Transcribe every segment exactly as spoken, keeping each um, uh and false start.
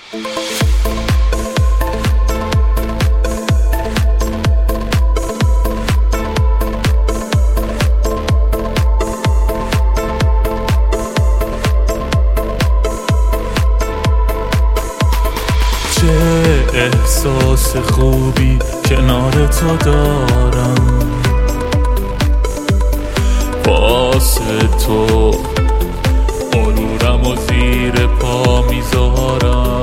چه احساس خوبی کنار تو دارم، واسه تو غرورم و زیر پا میذارم.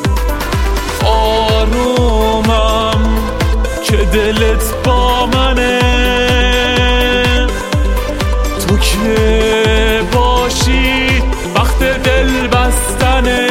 آرومم که دلت با منه، تو که باشی وقت دل بستنه.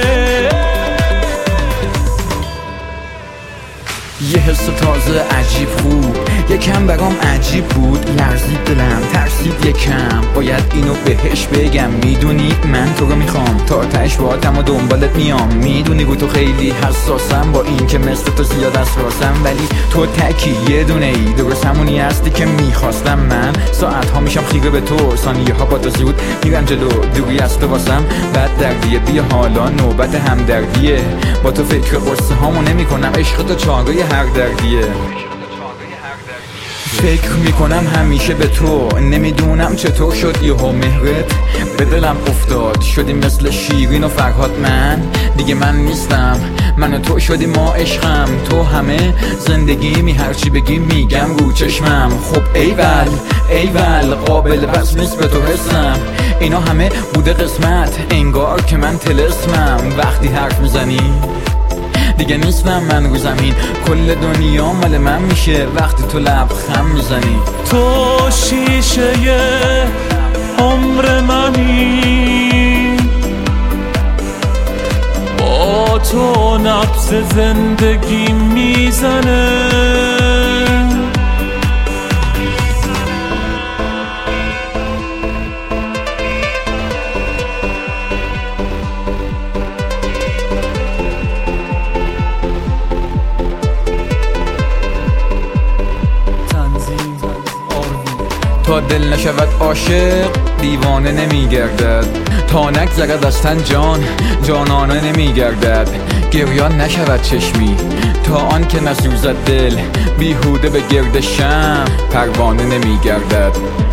یه حس تازه عجیب خوب یکم برام عجیب بود، لرزید دلم ترسید یکم، باید اینو بهش بگم. میدونی من تو رو میخوام تا تهش باهاتم و دنبالت میام. میدونی رو تو خیلی حساسم با این که مثل تو زیاد اسراسم، ولی تو تکی یه دونه ای درست همونی هستی که میخواستم. من ساعت ها میشم خیره به تو، ثانیه ها با تو زود میرم جلو، دوری از تو واسم بد دردیه. بیا حالا نوبت همدردیه، با تو فکر قصه هامو نمی کنم، عشق تو چاره هر دردیه. فکر میکنم همیشه به تو، نمیدونم چطور شد یهو مهرت به دلم افتاد. شدیم مثل شیرین و فرهاد، من دیگه من نیستم، من و تو شدیم ما عشقم. تو همه زندگی می هرچی بگی میگم رو چشمم. خب ایول ایول قابل بس نیست به تو حسم، اینا همه بوده قسمت، انگار که من طلسمم. وقتی حرف میزنی دیگه نیستم من رو زمین، کل دنیا مال من میشه وقتی تو لبخند میزنی. تو شیشه عمر منی، با تو نبض زندگی میزنه. تا دل نشود عاشق دیوانه نمیگردد، تا نگذرد از تن جان جانانه نمیگردد. گریان نشود چشمی تا آن که نسوزد دل، بیهوده به گرد شمع پروانه نمیگردد.